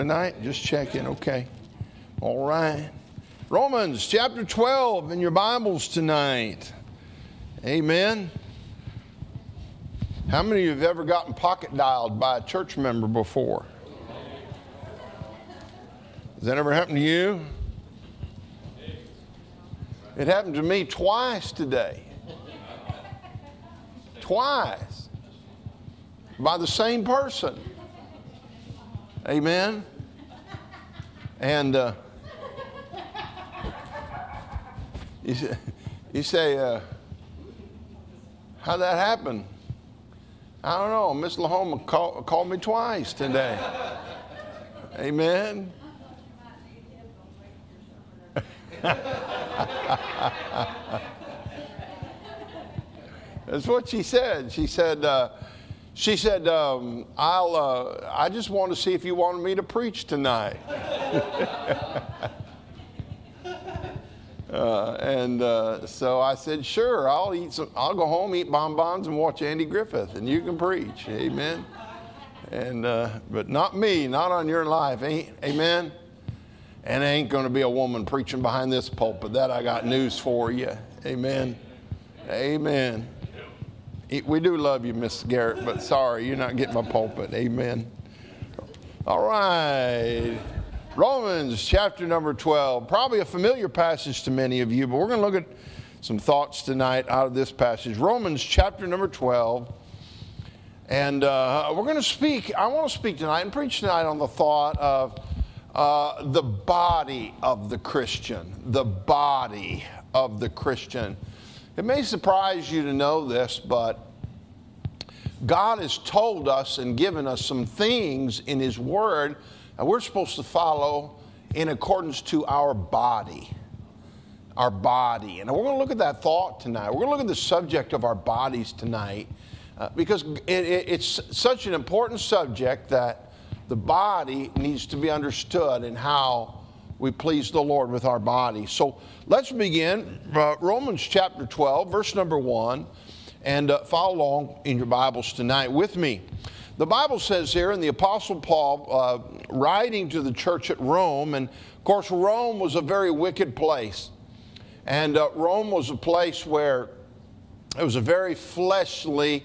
Tonight? Just checking. Okay. All right. Romans chapter 12 in your Bibles tonight. Amen. How many of you have ever gotten pocket dialed by a church member before? Has that ever happened to you? It happened to me twice today. Twice. By the same person. Amen. And you say, how'd that happen? I don't know. Miss Lahoma called me twice today. Amen. That's what she said. She said, I just want to see if you wanted me to preach tonight. So I said, sure, I'll go home, eat bonbons, and watch Andy Griffith, and you can preach. Amen. But not me, not on your life. Amen. And there ain't going to be a woman preaching behind this pulpit. That I got news for you. Amen. Amen. We do love you, Miss Garrett, but sorry, you're not getting my pulpit. Amen. All right. Romans chapter number 12. Probably a familiar passage to many of you, but we're going to look at some thoughts tonight out of this passage. Romans chapter number 12. And we're going to speak, I want to speak tonight and preach tonight on the thought of the body of the Christian. The body of the Christian. It may surprise you to know this, but God has told us and given us some things in His Word that we're supposed to follow in accordance to our body. Our body. And we're going to look at that thought tonight. We're going to look at the subject of our bodies tonight because it's such an important subject that the body needs to be understood and how we please the Lord with our body. So let's begin Romans chapter 12, verse number 1, and follow along in your Bibles tonight with me. The Bible says here, and the Apostle Paul writing to the church at Rome, and of course Rome was a very wicked place. And Rome was a place where it was a very fleshly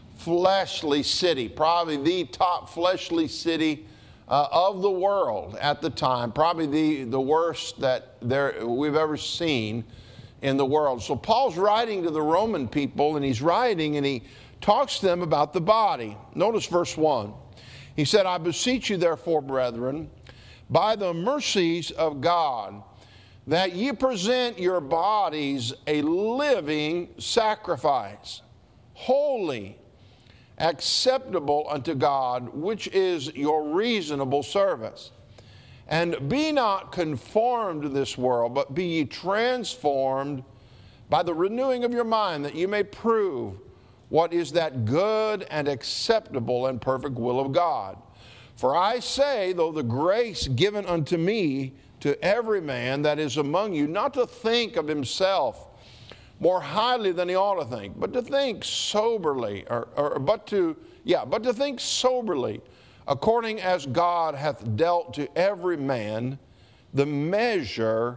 city, probably the top fleshly city of the world at the time, probably the worst that we've ever seen in the world. So Paul's writing to the Roman people, and he's writing and he talks to them about the body. Notice verse 1. He said, I beseech you therefore, brethren, by the mercies of God, that ye present your bodies a living sacrifice, holy, acceptable unto God, which is your reasonable service. And be not conformed to this world, but be ye transformed by the renewing of your mind, that you may prove what is that good and acceptable and perfect will of God. For I say, though the grace given unto me to every man that is among you, not to think of himself more highly than he ought to think, but to think soberly, but to think soberly, according as God hath dealt to every man the measure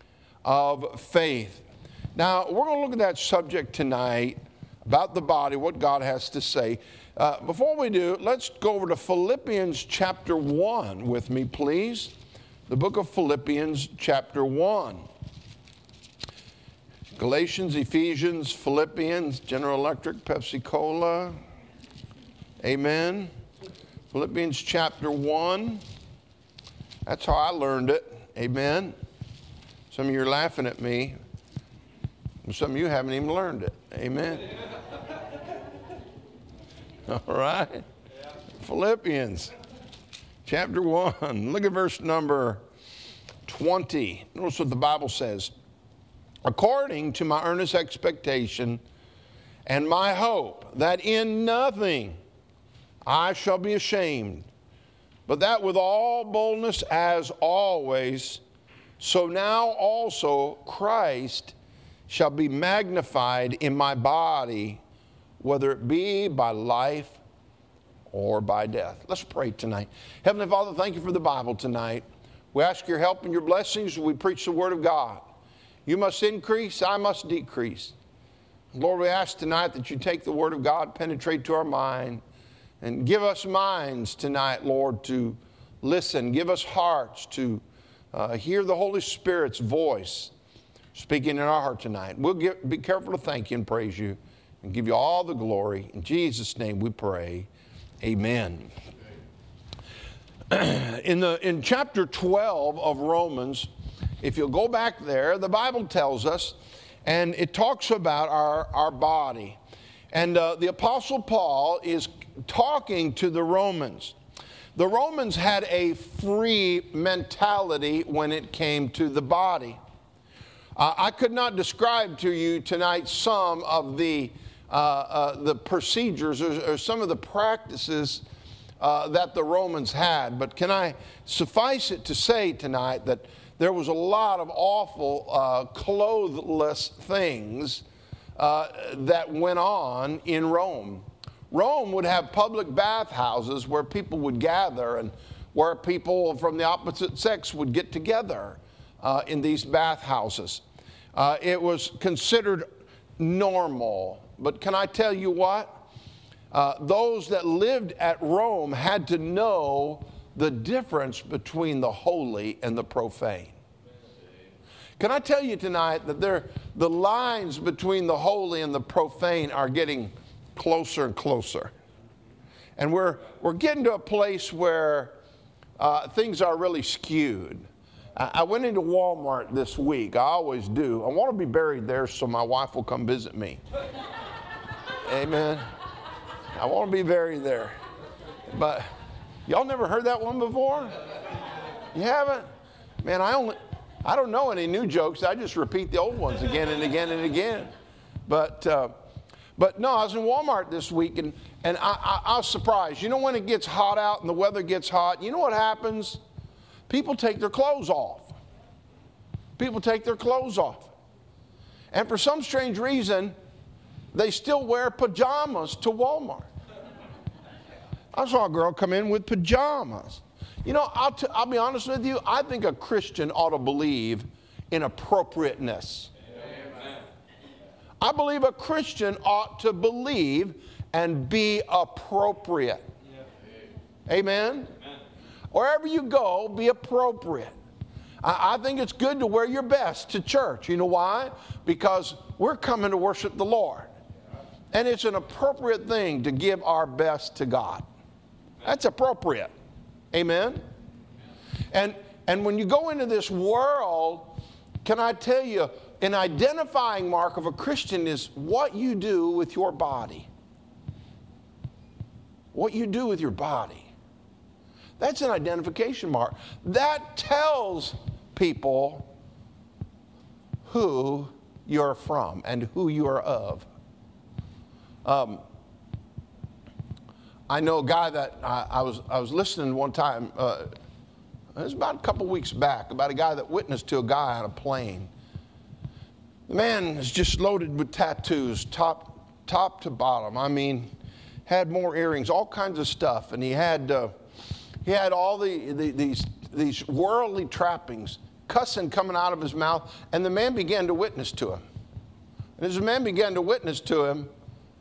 of faith. Now, we're going to look at that subject tonight about the body, what God has to say. Before we do, let's go over to Philippians chapter 1 with me, please. The book of Philippians chapter 1. Galatians, Ephesians, Philippians, General Electric, Pepsi-Cola. Amen. Philippians chapter 1. That's how I learned it. Amen. Some of you are laughing at me. Some of you haven't even learned it. Amen. All right. Philippians chapter 1. Look at verse number 20. Notice what the Bible says. According to my earnest expectation and my hope that in nothing I shall be ashamed, but that with all boldness as always, so now also Christ shall be magnified in my body, whether it be by life or by death. Let's pray tonight. Heavenly Father, thank you for the Bible tonight. We ask your help and your blessings as we preach the Word of God. You must increase, I must decrease. Lord, we ask tonight that you take the Word of God, penetrate to our mind, and give us minds tonight, Lord, to listen. Give us hearts to hear the Holy Spirit's voice speaking in our heart tonight. We'll be careful to thank you and praise you and give you all the glory. In Jesus' name we pray. Amen. In chapter 12 of Romans, if you'll go back there, the Bible tells us, and it talks about our body. And the Apostle Paul is talking to the Romans. The Romans had a free mentality when it came to the body. I could not describe to you tonight some of the procedures or some of the practices that the Romans had. But can I suffice it to say tonight that there was a lot of awful clothless things that went on in Rome. Rome would have public bathhouses where people would gather and where people from the opposite sex would get together in these bathhouses. It was considered normal. But can I tell you what? Those that lived at Rome had to know the difference between the holy and the profane. Can I tell you tonight that the lines between the holy and the profane are getting closer and closer. And we're getting to a place where things are really skewed. I went into Walmart this week. I always do. I want to be buried there so my wife will come visit me. Amen. I want to be buried there. But y'all never heard that one before? You haven't? Man, I don't know any new jokes. I just repeat the old ones again and again and again. But no, I was in Walmart this week, and I was surprised. You know when it gets hot out and the weather gets hot, you know what happens? People take their clothes off. People take their clothes off. And for some strange reason, they still wear pajamas to Walmart. I saw a girl come in with pajamas. You know, I'll be honest with you, I think a Christian ought to believe in appropriateness. Amen. I believe a Christian ought to believe and be appropriate. Yeah. Amen? Amen? Wherever you go, be appropriate. I think it's good to wear your best to church. You know why? Because we're coming to worship the Lord. And it's an appropriate thing to give our best to God. That's appropriate. Amen? And when you go into this world, can I tell you, an identifying mark of a Christian is what you do with your body. What you do with your body. That's an identification mark. That tells people who you're from and who you are of. I know a guy that I was listening one time. It was about a couple weeks back, about a guy that witnessed to a guy on a plane. The man is just loaded with tattoos, top to bottom. I mean, had more earrings, all kinds of stuff, and he had all these worldly trappings, cussing coming out of his mouth, and the man began to witness to him. And as the man began to witness to him,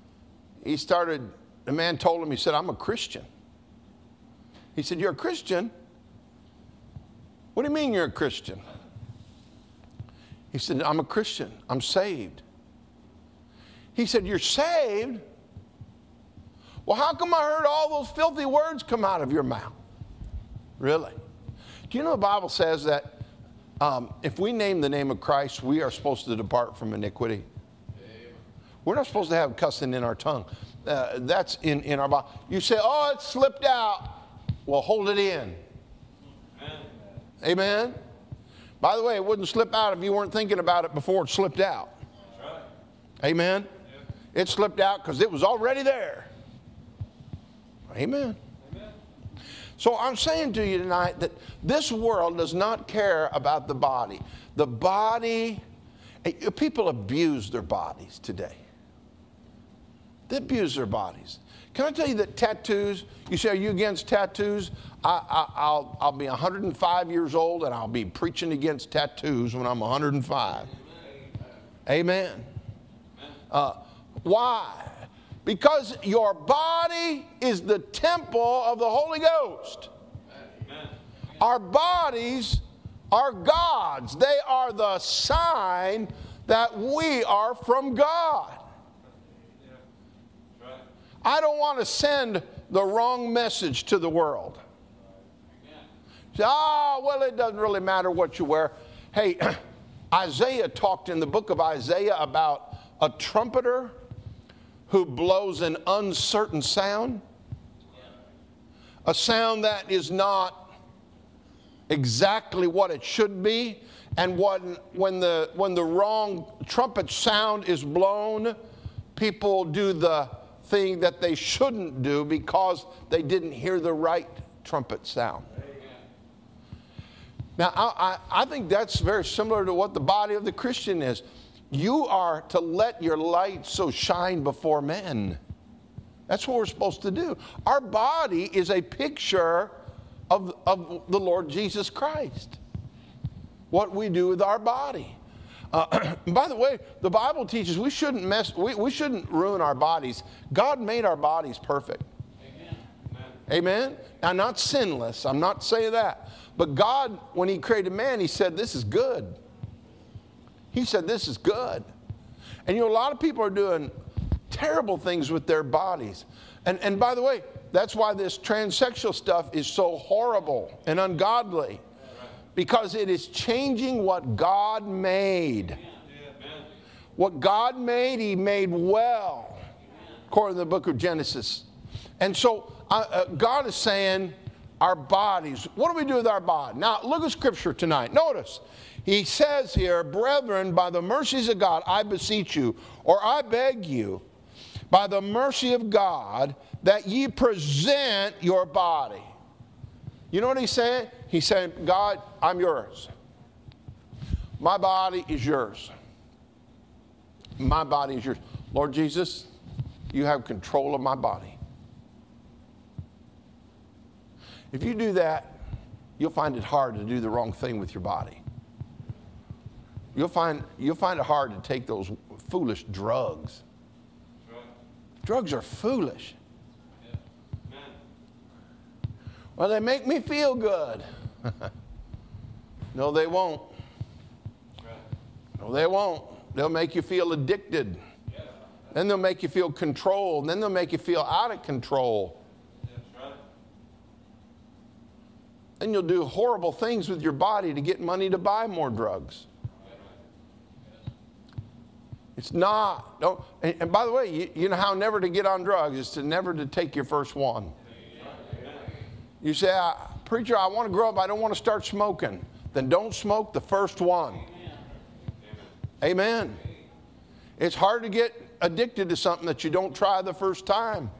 the man told him, he said, "I'm a Christian." He said, "You're a Christian? What do you mean you're a Christian?" He said, "I'm a Christian. I'm saved." He said, "You're saved? Well, how come I heard all those filthy words come out of your mouth?" Really? Do you know the Bible says that if we name the name of Christ, we are supposed to depart from iniquity? Amen. We're not supposed to have cussing in our tongue. That's in our body. You say, "Oh, it slipped out." Well, hold it in. Amen. Amen? By the way, it wouldn't slip out if you weren't thinking about it before it slipped out. That's right. Amen? Yep. It slipped out because it was already there. Amen. Amen. So I'm saying to you tonight that this world does not care about the body. The body, people abuse their bodies today. They abuse their bodies. Can I tell you that tattoos, you say, are you against tattoos? I'll be 105 years old and I'll be preaching against tattoos when I'm 105. Amen. Why? Because your body is the temple of the Holy Ghost. Our bodies are God's. They are the sign that we are from God. I don't want to send the wrong message to the world. Say, well, it doesn't really matter what you wear. Hey, Isaiah talked in the book of Isaiah about a trumpeter who blows an uncertain sound. A sound that is not exactly what it should be. And when the wrong trumpet sound is blown, people do the thing that they shouldn't do because they didn't hear the right trumpet sound. Now, I think that's very similar to what the body of the Christian is. You are to let your light so shine before men. That's what we're supposed to do. Our body is a picture of the Lord Jesus Christ. What we do with our body. By the way, the Bible teaches we shouldn't ruin our bodies. God made our bodies perfect. Amen? Now, not sinless. I'm not saying that. But God, when He created man, He said, this is good. He said, this is good. And you know, a lot of people are doing terrible things with their bodies. And by the way, that's why this transsexual stuff is so horrible and ungodly. Because it is changing what God made. What God made, He made well. According to the book of Genesis. And so God is saying, our bodies, what do we do with our body? Now, look at Scripture tonight. Notice, He says here, brethren, by the mercies of God, I beseech you, or I beg you, by the mercy of God, that ye present your body. You know what He's saying? He's saying, God, I'm yours. My body is yours. My body is yours. Lord Jesus, you have control of my body. If you do that, you'll find it hard to do the wrong thing with your body. You'll find it hard to take those foolish drugs. Drugs are foolish. Well, they make me feel good. No, they won't. No, they won't. They'll make you feel addicted. Then they'll make you feel controlled. Then they'll make you feel out of control. Then you'll do horrible things with your body to get money to buy more drugs. It's not. Don't, and by the way, you know how never to get on drugs is to never to take your first one. You say, preacher, I want to grow up. I don't want to start smoking. Then don't smoke the first one. Amen. It's hard to get addicted to something that you don't try the first time.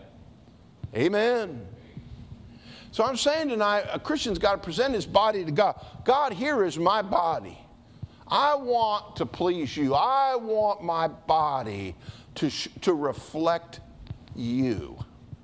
Amen. So I'm saying tonight, a Christian's got to present his body to God. God, here is my body. I want to please you. I want my body to reflect you.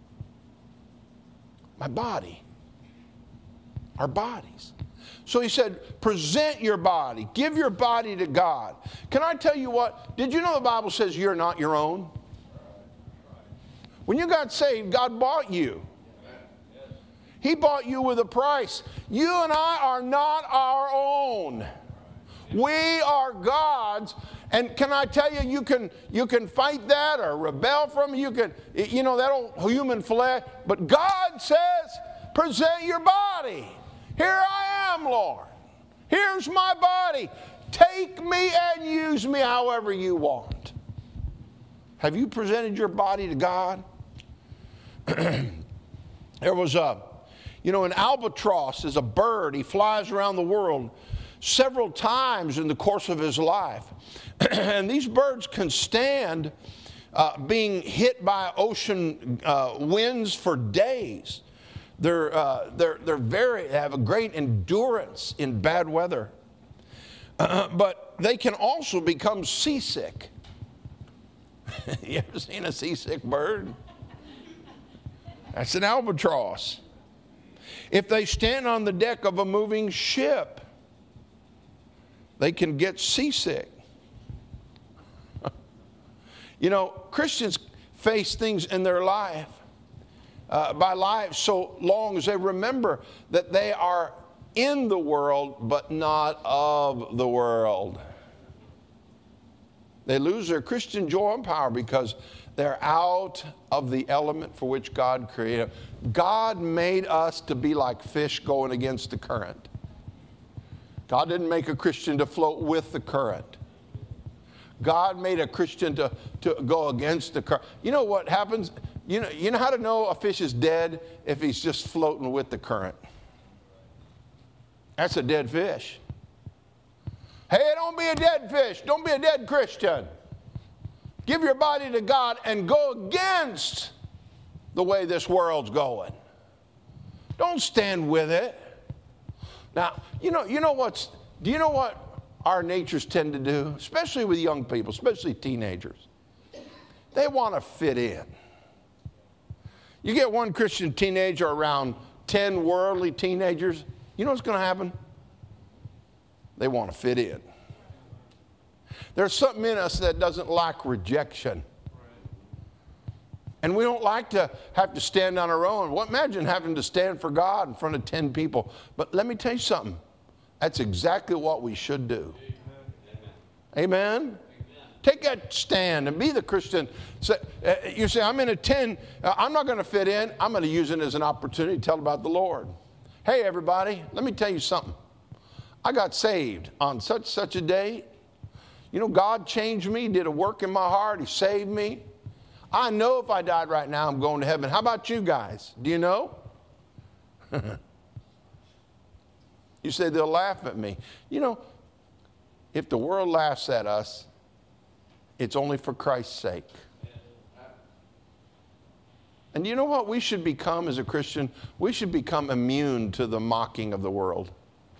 My body. Our bodies. So he said, present your body. Give your body to God. Can I tell you what? Did you know the Bible says you're not your own? When you got saved, God bought you. He bought you with a price. You and I are not our own. We are God's. And can I tell you, you can fight that or rebel from it. You can, that old human flesh. But God says, present your body. Here I am, Lord. Here's my body. Take me and use me however you want. Have you presented your body to God? There was an albatross is a bird. He flies around the world several times in the course of his life. And these birds can stand being hit by ocean winds for days. They have a great endurance in bad weather. But they can also become seasick. You ever seen a seasick bird? That's an albatross. If they stand on the deck of a moving ship, they can get seasick. You know, Christians face things in their life, by life, so long as they remember that they are in the world, but not of the world. They lose their Christian joy and power because they're out of the element for which God created them. God made us to be like fish going against the current. God didn't make a Christian to float with the current. God made a Christian to go against the current. You know what happens? You know how to know a fish is dead? If he's just floating with the current. That's a dead fish. Hey, don't be a dead fish. Don't be a dead Christian. Give your body to God and go against the way this world's going. Don't stand with it. Now, do you know what our natures tend to do? Especially with young people, especially teenagers. They want to fit in. You get one Christian teenager around 10 worldly teenagers, you know what's going to happen? They want to fit in. There's something in us that doesn't like rejection. And we don't like to have to stand on our own. Well, imagine having to stand for God in front of 10 people. But let me tell you something. That's exactly what we should do. Amen? Amen? Take that stand and be the Christian. You say, I'm in a 10. I'm not going to fit in. I'm going to use it as an opportunity to tell about the Lord. Hey, everybody, let me tell you something. I got saved on such a day. You know, God changed me, did a work in my heart. He saved me. I know if I died right now, I'm going to heaven. How about you guys? Do you know? You say they'll laugh at me. You know, if the world laughs at us, it's only for Christ's sake. And you know what we should become as a Christian? We should become immune to the mocking of the world.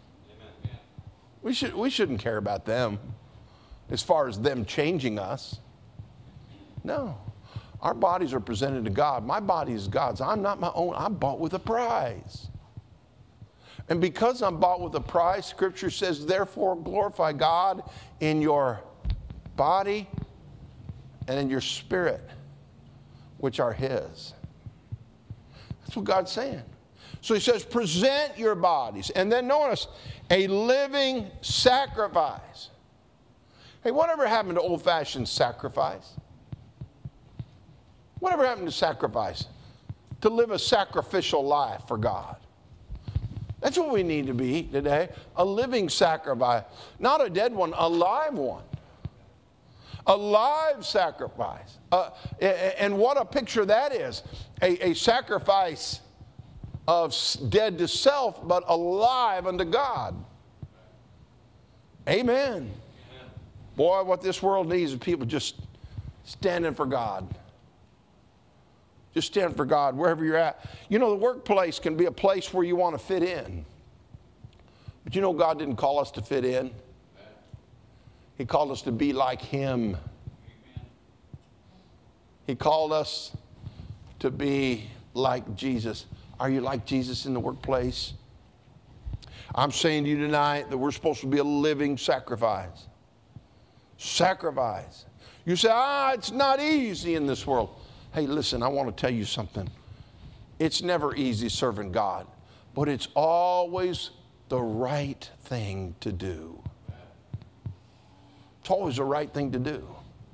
We shouldn't care about them as far as them changing us. No. Our bodies are presented to God. My body is God's. I'm not my own. I'm bought with a price. And because I'm bought with a price, Scripture says, therefore glorify God in your body and in your spirit, which are His. That's what God's saying. So He says, present your bodies. And then notice, a living sacrifice. Hey, whatever happened to old-fashioned sacrifice? Whatever happened to sacrifice? To live a sacrificial life for God. That's what we need to be today. A living sacrifice. Not a dead one, a live one. A live sacrifice. And what a picture that is. A sacrifice of dead to self, but alive unto God. Amen. Boy, what this world needs is people just standing for God. Just stand for God wherever you're at. You know, the workplace can be a place where you want to fit in. But you know, God didn't call us to fit in. He called us to be like Him. He called us to be like Jesus. Are you like Jesus in the workplace? I'm saying to you tonight that we're supposed to be a living sacrifice. Sacrifice. You say, it's not easy in this world. Hey, listen, I want to tell you something. It's never easy serving God, but it's always the right thing to do. It's always the right thing to do.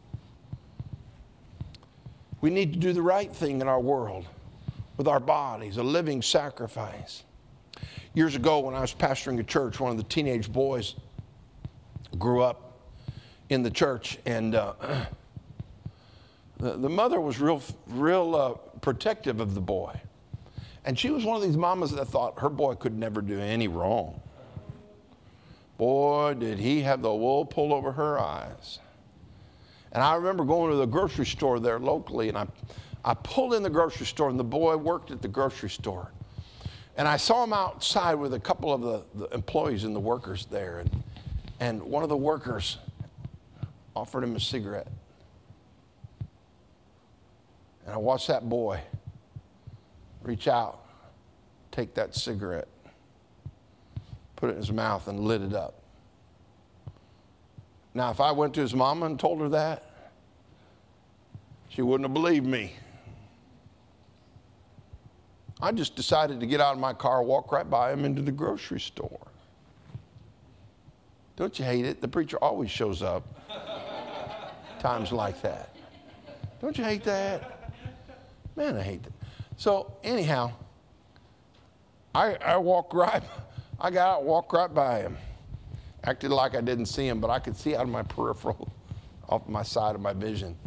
We need to do the right thing in our world with our bodies, a living sacrifice. Years ago, when I was pastoring a church, one of the teenage boys grew up in the church, and the mother was real protective of the boy. And she was one of these mamas that thought her boy could never do any wrong. Boy, did he have the wool pulled over her eyes. And I remember going to the grocery store there locally, and I pulled in the grocery store, and the boy worked at the grocery store. And I saw him outside with a couple of the employees and the workers there. And one of the workers offered him a cigarette. And I watched that boy reach out, take that cigarette, put it in his mouth and lit it up. Now, if I went to his mama and told her that, she wouldn't have believed me. I just decided to get out of my car, walk right by him into the grocery store. Don't you hate it? The preacher always shows up times like that. Don't you hate that? Man, I hate that. So anyhow, I got out, walked right by him. Acted like I didn't see him, but I could see out of my peripheral, off my side of my vision.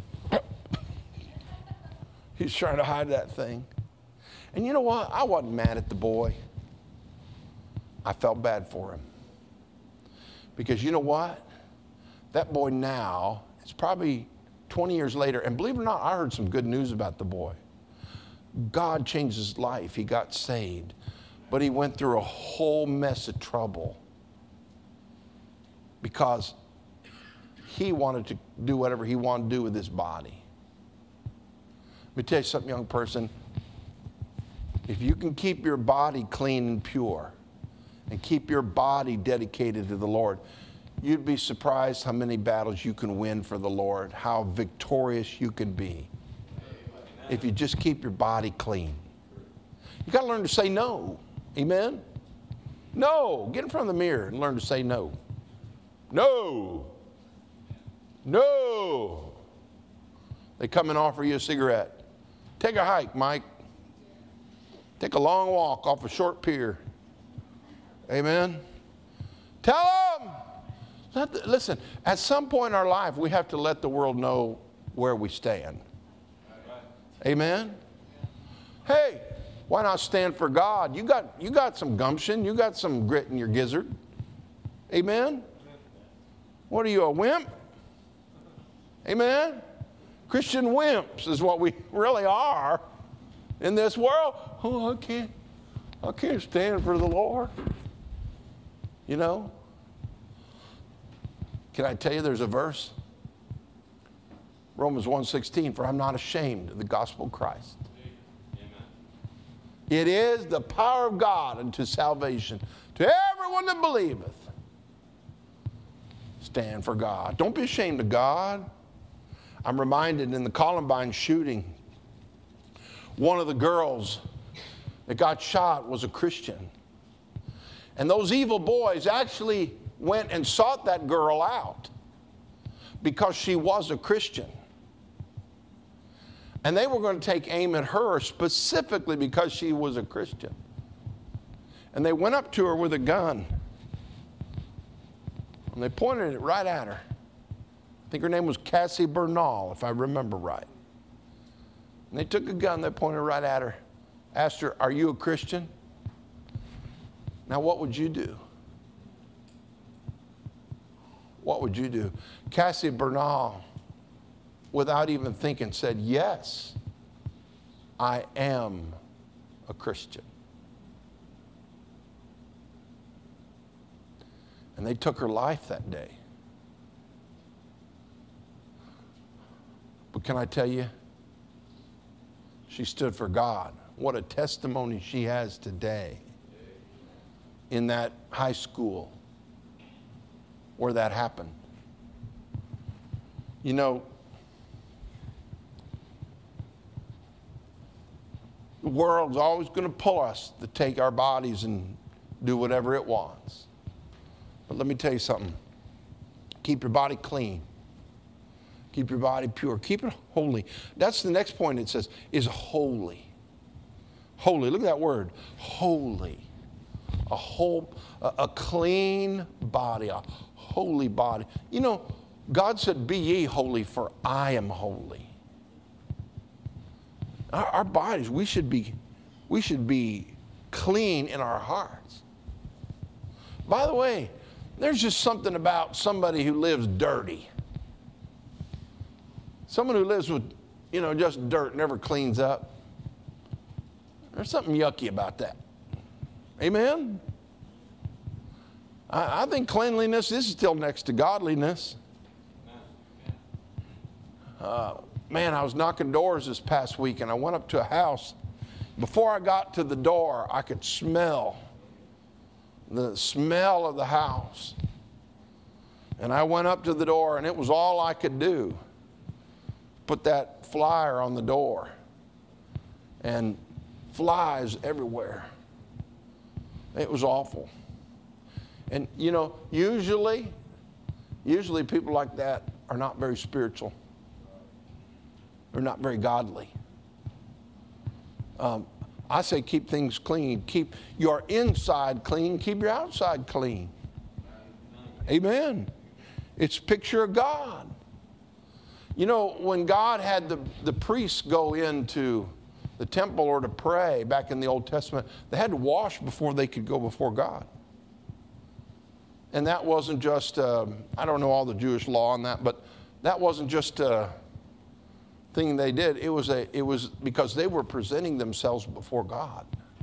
He's trying to hide that thing. And you know what? I wasn't mad at the boy. I felt bad for him. Because you know what? That boy now, it's probably 20 years later, and believe it or not, I heard some good news about the boy. God changed his life. He got saved. But he went through a whole mess of trouble because he wanted to do whatever he wanted to do with his body. Let me tell you something, young person. If you can keep your body clean and pure and keep your body dedicated to the Lord, you'd be surprised how many battles you can win for the Lord, how victorious you can be if you just keep your body clean. You got to learn to say no. Amen? No. Get in front of the mirror and learn to say no. No. No. They come and offer you a cigarette. Take a hike, Mike. Take a long walk off a short pier. Amen? Tell them. Listen, at some point in our life, we have to let the world know where we stand. Amen? Hey, why not stand for God? You got some gumption. You got some grit in your gizzard. Amen? What are you, a wimp? Amen? Christian wimps is what we really are in this world. Oh, I can't stand for the Lord. You know? Can I tell you there's a verse? Romans 1:16, for I'm not ashamed of the gospel of Christ. Amen. It is the power of God unto salvation to everyone that believeth. Stand for God. Don't be ashamed of God. I'm reminded in the Columbine shooting, one of the girls that got shot was a Christian. And those evil boys actually went and sought that girl out because she was a Christian. And they were going to take aim at her specifically because she was a Christian. And they went up to her with a gun. And they pointed it right at her. I think her name was Cassie Bernal, if I remember right. And they took a gun, they pointed right at her, asked her, are you a Christian? Now, what would you do? What would you do? Cassie Bernal, without even thinking, said, yes, I am a Christian. And they took her life that day. But can I tell you, she stood for God. What a testimony she has today in that high school where that happened. You know, the world's always going to pull us to take our bodies and do whatever it wants. But let me tell you something. Keep your body clean. Keep your body pure. Keep it holy. That's the next point it says, is holy. Holy. Look at that word. Holy. A clean body. A holy body. You know, God said, be ye holy, for I am holy. Our bodies, we should be clean in our hearts. By the way, there's just something about somebody who lives dirty. Someone who lives with, just dirt, never cleans up. There's something yucky about that. Amen? I think cleanliness is still next to godliness. man, I was knocking doors this past week, and I went up to a house. Before I got to the door, I could smell the smell of the house. And I went up to the door, and it was all I could do. Put that flyer on the door. And flies everywhere. It was awful. And, you know, usually people like that are not very spiritual. They're not very godly. I say keep things clean. Keep your inside clean. Keep your outside clean. Amen. It's a picture of God. You know, when God had the priests go into the temple or to pray back in the Old Testament, they had to wash before they could go before God. And that wasn't just, I don't know all the Jewish law on that, but that wasn't just a thing they did. It was because they were presenting themselves before God.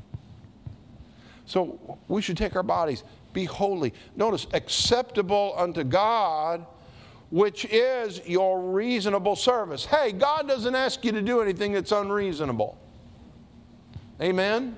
So we should take our bodies, be holy. Notice, acceptable unto God, which is your reasonable service. Hey, God doesn't ask you to do anything that's unreasonable. Amen?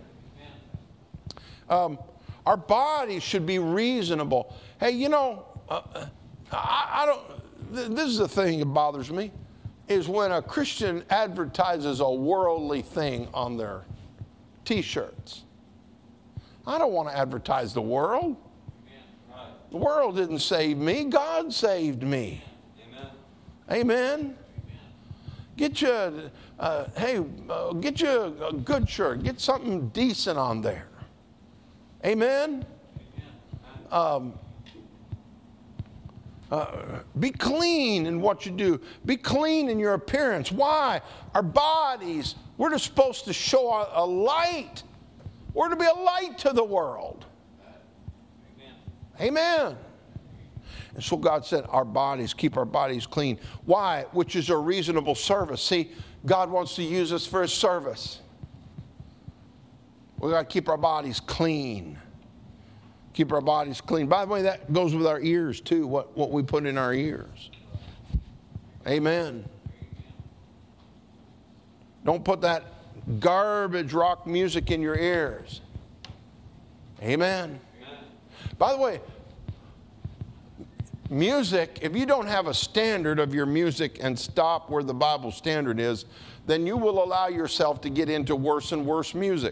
Our bodies should be reasonable. Hey, you know, I don't, this is the thing that bothers me, is when a Christian advertises a worldly thing on their T-shirts. I don't want to advertise the world. The world didn't save me. God saved me. Amen. Get you, get you a good shirt. Get something decent on there. Amen. Be clean in what you do. Be clean in your appearance. Why? Our bodies, we're just supposed to show a light. We're to be a light to the world. Amen. And so God said, our bodies, keep our bodies clean. Why? Which is a reasonable service. See, God wants to use us for His service. We've got to keep our bodies clean. Keep our bodies clean. By the way, that goes with our ears too, what we put in our ears. Amen. Don't put that garbage rock music in your ears. Amen. By the way, music, if you don't have a standard of your music and stop where the Bible standard is, then you will allow yourself to get into worse and worse music.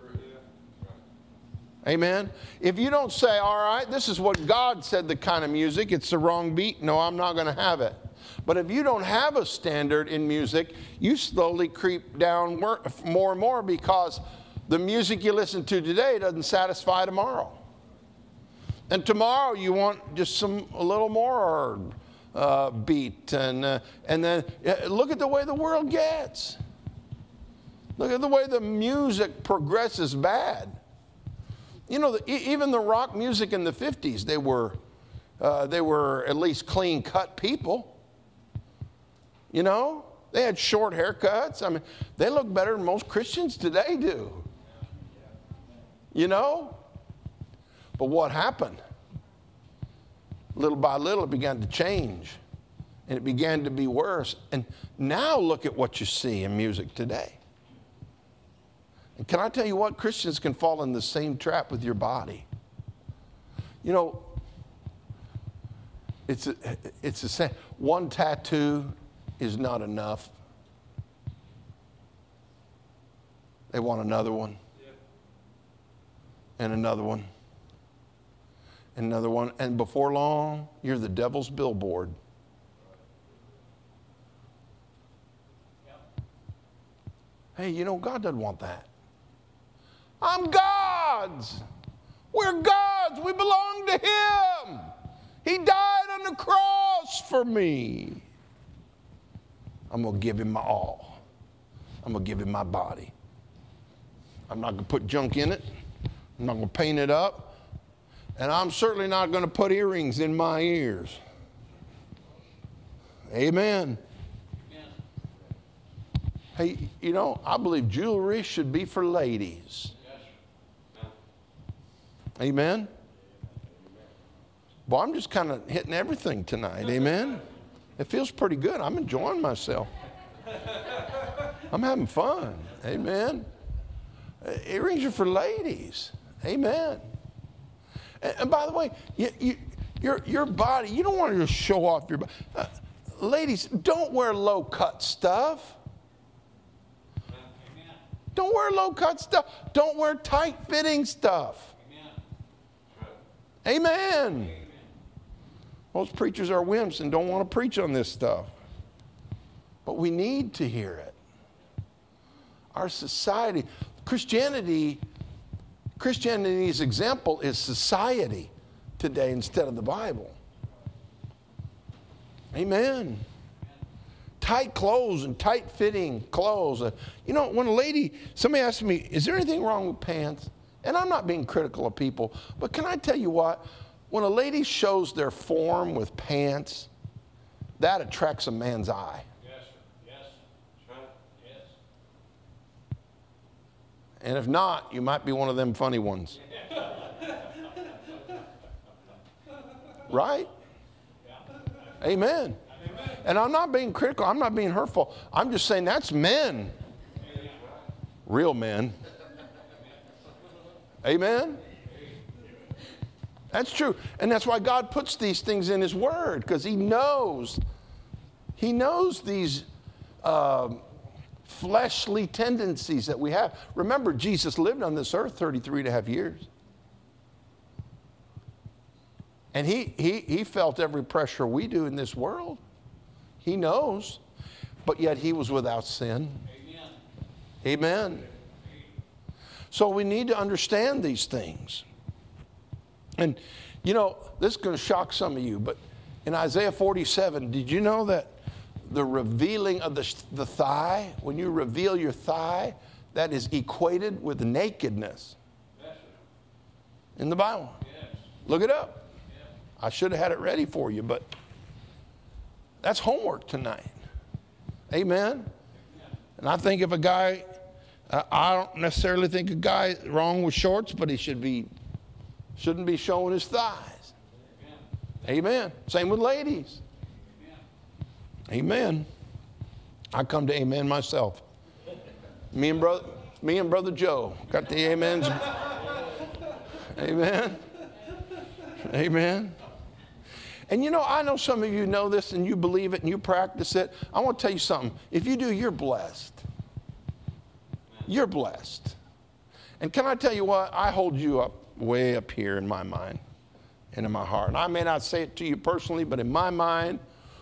Amen. If you don't say, all right, this is what God said the kind of music, it's the wrong beat, no, I'm not going to have it. But if you don't have a standard in music, you slowly creep down more and more because the music you listen to today doesn't satisfy tomorrow. And tomorrow you want just a little more beat. And then look at the way the world gets. Look at the way the music progresses bad. You know, even the rock music in the 50s, they were at least clean-cut people. You know, they had short haircuts. I mean, they look better than most Christians today do. You know? But what happened? Little by little, it began to change. And it began to be worse. And now look at what you see in music today. And can I tell you what? Christians can fall in the same trap with your body. You know, it's the same. One tattoo is not enough. They want another one. And another one. And another one. And before long, you're the devil's billboard. Hey, you know, God doesn't want that. I'm God's. We're God's. We belong to Him. He died on the cross for me. I'm going to give Him my all. I'm going to give Him my body. I'm not going to put junk in it. I'm not going to paint it up. And I'm certainly not going to put earrings in my ears. Amen. Hey, you know, I believe jewelry should be for ladies. Amen? Well, I'm just kind of hitting everything tonight. Amen? It feels pretty good. I'm enjoying myself. I'm having fun. Amen. Earrings are for ladies. Amen. And by the way, your body, you don't want to just show off your body. Ladies, don't wear low-cut stuff. Amen. Don't wear low-cut stuff. Don't wear tight-fitting stuff. Amen. Amen. Most preachers are wimps and don't want to preach on this stuff. But we need to hear it. Our society, Christianity's example is society today instead of the Bible. Amen. Tight clothes and tight-fitting clothes. When somebody asked me, is there anything wrong with pants? And I'm not being critical of people, but can I tell you what? When a lady shows their form with pants, that attracts a man's eye. Yes, sir. Yes. That's right. Yes. And if not, you might be one of them funny ones. Right? Yeah. Amen. And I'm not being critical. I'm not being hurtful. I'm just saying that's men. Real men. Amen? That's true. And that's why God puts these things in His Word, because He knows these fleshly tendencies that we have. Remember, Jesus lived on this earth 33 and a half years. And he felt every pressure we do in this world. He knows. But yet He was without sin. Amen. Amen. So we need to understand these things. And, this is going to shock some of you, but in Isaiah 47, did you know that the revealing of the thigh, when you reveal your thigh, that is equated with nakedness? Yes, in the Bible. Yes. Look it up. Yes. I should have had it ready for you, but that's homework tonight. Amen? And I think if a guy, I don't necessarily think a guy wrong with shorts, but he shouldn't be showing his thighs. Amen. Same with ladies. Amen. I come to amen myself. Me and Brother Joe got the amens. Amen. Amen. And I know some of you know this and you believe it and you practice it. I want to tell you something. If you do, you're blessed. You're blessed. And can I tell you what? I hold you up way up here in my mind and in my heart. And I may not say it to you personally, but in my mind,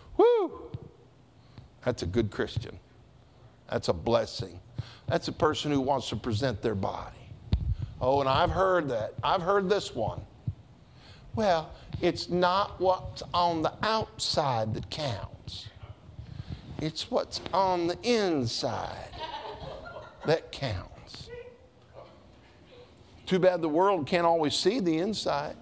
that's a good Christian. That's a blessing. That's a person who wants to present their body. Oh, and I've heard that. I've heard this one. Well, it's not what's on the outside that counts. It's what's on the inside that counts. Too bad the world can't always see the inside.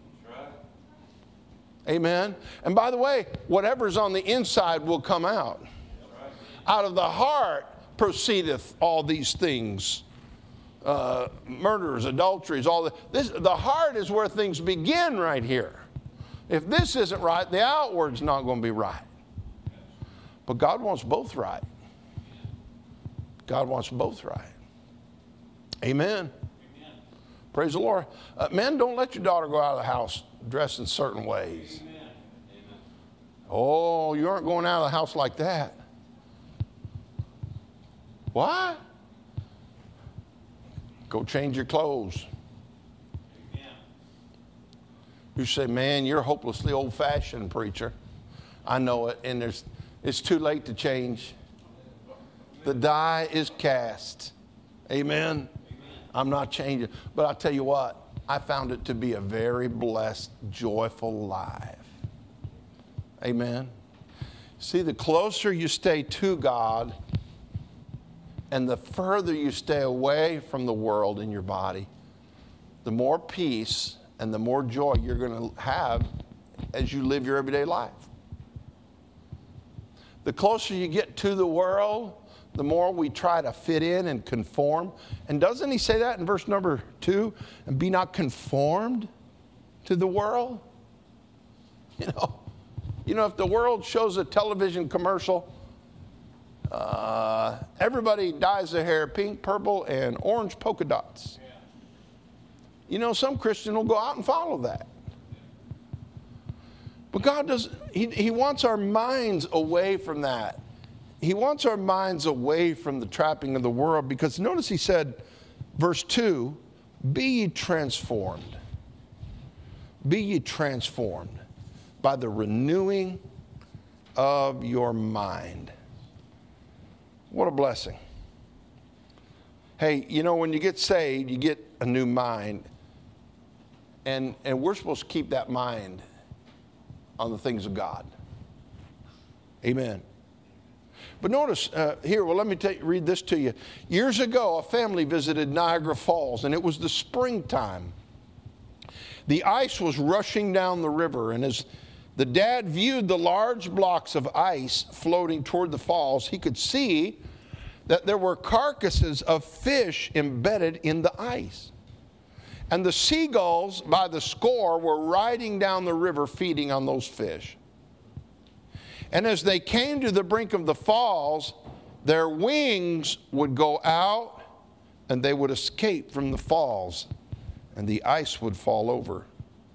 Amen. And by the way, whatever's on the inside will come out. Out of the heart proceedeth all these things. Murders, adulteries, all this. The heart is where things begin right here. If this isn't right, the outward's not going to be right. But God wants both right. God wants both right. Amen. Praise the Lord. Men, don't let your daughter go out of the house dressed in certain ways. Amen. Oh, you aren't going out of the house like that. Why? Go change your clothes. Amen. You say, man, you're hopelessly old-fashioned, preacher. I know it, and it's too late to change. The die is cast. Amen. I'm not changing. But I'll tell you what, I found it to be a very blessed, joyful life. Amen. See, the closer you stay to God and the further you stay away from the world in your body, the more peace and the more joy you're going to have as you live your everyday life. The closer you get to the world, the more we try to fit in and conform. And doesn't he say that in verse number 2? And be not conformed to the world. You know, if the world shows a television commercial Everybody dyes their hair pink, purple, and orange polka dots. You know, some Christian will go out and follow that. But God does, He wants our minds away from that. He wants our minds away from the trapping of the world, because notice He said, verse 2, be ye transformed. Be ye transformed by the renewing of your mind. What a blessing. Hey, you know, when you get saved, you get a new mind. And we're supposed to keep that mind on the things of God. Amen. But notice here, well, let me read this to you. Years ago, a family visited Niagara Falls, and it was the springtime. The ice was rushing down the river, and as the dad viewed the large blocks of ice floating toward the falls, he could see that there were carcasses of fish embedded in the ice. And the seagulls by the score were riding down the river feeding on those fish. And as they came to the brink of the falls, their wings would go out and they would escape from the falls and the ice would fall over.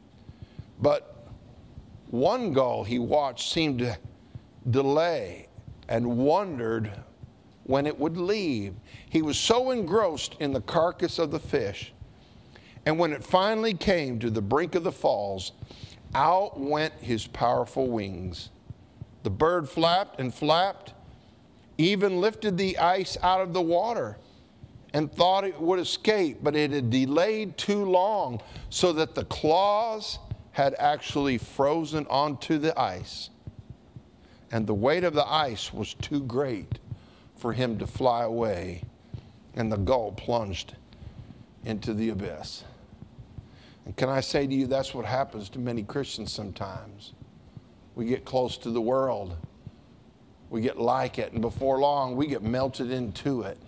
But one gull he watched seemed to delay and wondered when it would leave. He was so engrossed in the carcass of the fish. And when it finally came to the brink of the falls, out went his powerful wings. The bird flapped and flapped, even lifted the ice out of the water and thought it would escape, but it had delayed too long so that the claws had actually frozen onto the ice. And the weight of the ice was too great for him to fly away, and the gull plunged into the abyss. And can I say to you, that's what happens to many Christians sometimes. We get close to the world. We get like it, and before long, we get melted into it.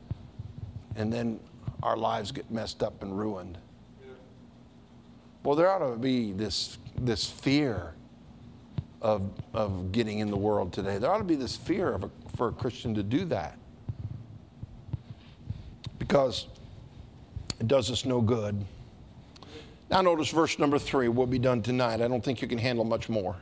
And then our lives get messed up and ruined. Well, there ought to be this fear of getting in the world today. There ought to be this fear for a Christian to do that, because it does us no good. Now notice verse number 3. We'll be done tonight. I don't think you can handle much more.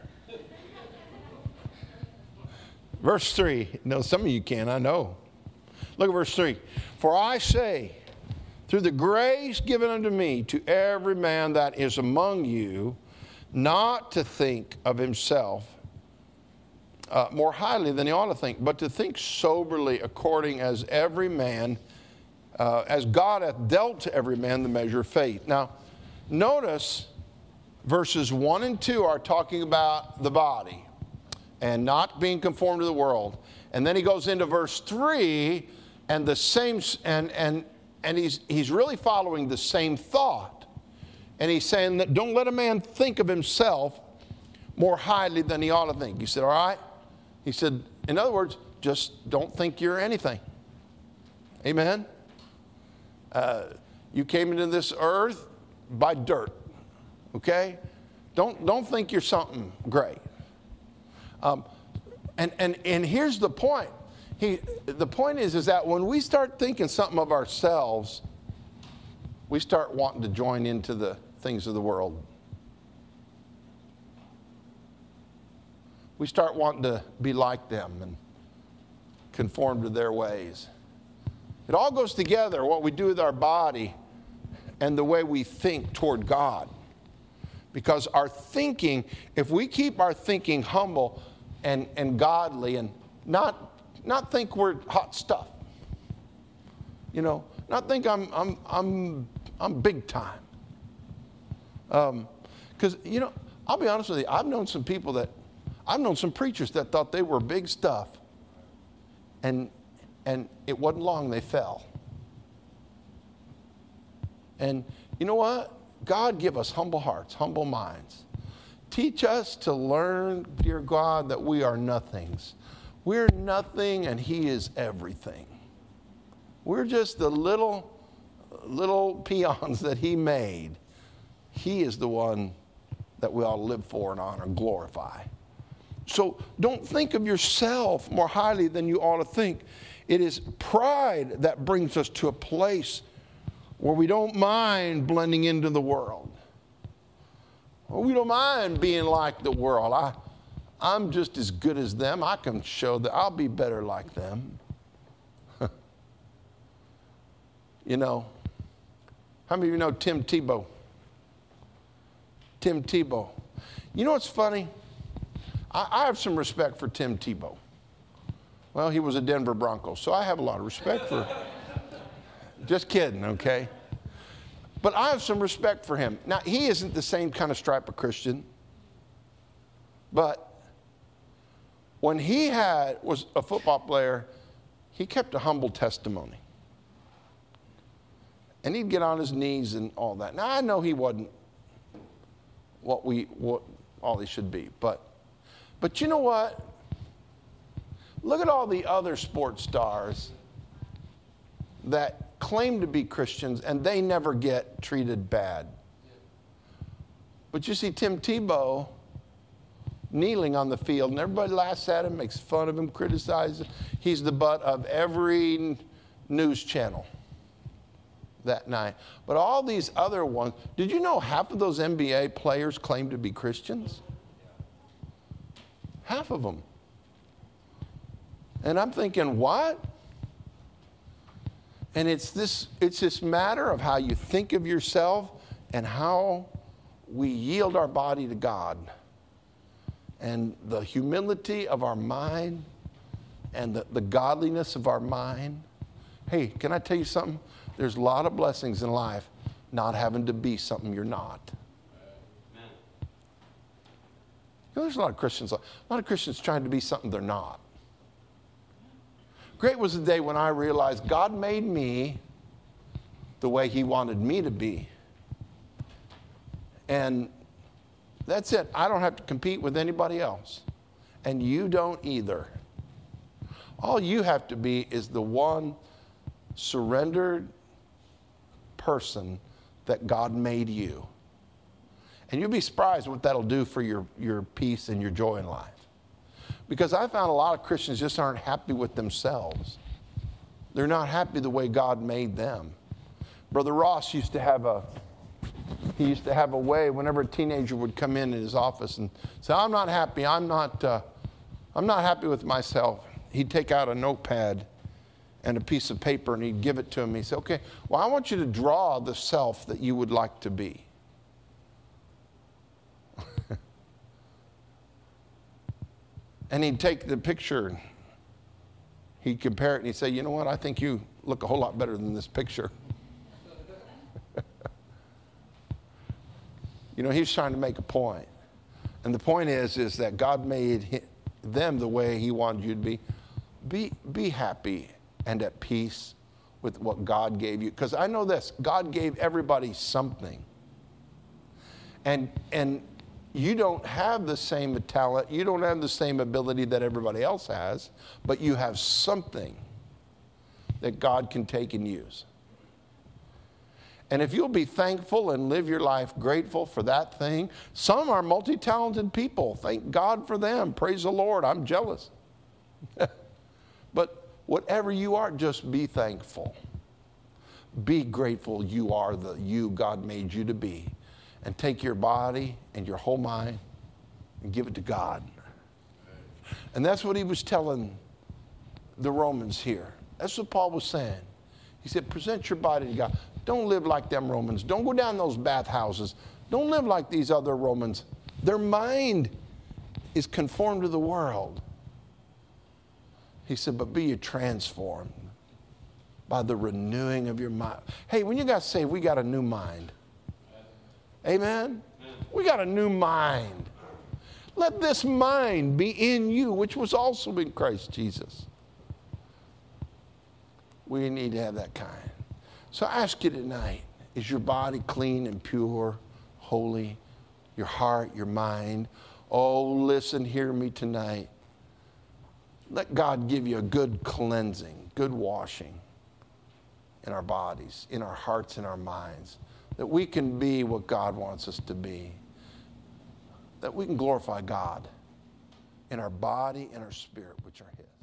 Verse 3. No, some of you can, I know. Look at verse 3. For I say, through the grace given unto me, to every man that is among you, not to think of himself more highly than he ought to think, but to think soberly, according as every man, as God hath dealt to every man the measure of faith. Now, notice verses 1 and 2 are talking about the body and not being conformed to the world. And then he goes into verse 3 and the same, and he's really following the same thought. And he's saying that don't let a man think of himself more highly than he ought to think. He said, all right? He said, in other words, just don't think you're anything. Amen? You came into this earth by dirt, okay? Don't think you're something great. And here's the point. The point is that when we start thinking something of ourselves, we start wanting to join into the things of the world. We start wanting to be like them and conform to their ways. It all goes together, what we do with our body and the way we think toward God. Because our thinking, if we keep our thinking humble and godly and not think we're hot stuff, you know, not think I'm big time. Because, you know, I'll be honest with you, I've known some preachers that thought they were big stuff, and it wasn't long they fell. And you know what? God give us humble hearts, humble minds. Teach us to learn, dear God, that we are nothings. We're nothing and He is everything. We're just the little peons that He made. He is the one that we ought to live for and honor and glorify. So don't think of yourself more highly than you ought to think. It is pride that brings us to a place where we don't mind blending into the world. We don't mind being like the world. I'm just as good as them. I can show that I'll be better like them. You know, how many of you know Tim Tebow? Tim Tebow. You know what's funny? I have some respect for Tim Tebow. Well, he was a Denver Bronco, so I have a lot of respect for him. Just kidding, okay? But I have some respect for him. Now, he isn't the same kind of stripe of Christian, but when he was a football player, he kept a humble testimony. And he'd get on his knees and all that. Now, I know he wasn't what all he should be, but you know what? Look at all the other sports stars that claim to be Christians and they never get treated bad. But you see Tim Tebow kneeling on the field and everybody laughs at him, makes fun of him, criticizes him. He's the butt of every news channel that night. But all these other ones, did you know half of those NBA players claim to be Christians? Half of them. And I'm thinking, what? And it's this matter of how you think of yourself and how we yield our body to God. And the humility of our mind and the godliness of our mind. Hey, can I tell you something? There's a lot of blessings in life not having to be something you're not. You know, there's a lot of Christians trying to be something they're not. Great was the day when I realized God made me the way he wanted me to be. And that's it. I don't have to compete with anybody else. And you don't either. All you have to be is the one surrendered person that God made you. And you'll be surprised what that'll do for your peace and your joy in life. Because I found a lot of Christians just aren't happy with themselves. They're not happy the way God made them. Brother Ross used to have a way whenever a teenager would come in his office and say, I'm not happy, I'm not happy with myself. He'd take out a notepad and a piece of paper and he'd give it to him. He'd say, okay, well, I want you to draw the self that you would like to be. And he'd take the picture, he'd compare it, and he'd say, you know what, I think you look a whole lot better than this picture. You know, he's trying to make a point. And the point is that God made them the way he wanted you to be. Be happy and at peace with what God gave you. Because I know this, God gave everybody something. And you don't have the same talent, you don't have the same ability that everybody else has, but you have something that God can take and use. And if you'll be thankful and live your life grateful for that thing, some are multi-talented people. Thank God for them. Praise the Lord. I'm jealous. But whatever you are, just be thankful. Be grateful you are the you God made you to be. And take your body and your whole mind and give it to God. And that's what he was telling the Romans here. That's what Paul was saying. He said, present your body to God. Don't live like them Romans. Don't go down those bathhouses. Don't live like these other Romans. Their mind is conformed to the world. He said, but be ye transformed by the renewing of your mind. Hey, when you got saved, we got a new mind. Amen? We got a new mind. Let this mind be in you, which was also in Christ Jesus. We need to have that kind. So I ask you tonight, is your body clean and pure, holy? Your heart, your mind? Oh, listen, hear me tonight. Let God give you a good cleansing, good washing in our bodies, in our hearts, in our minds, that we can be what God wants us to be, that we can glorify God in our body and our spirit, which are His.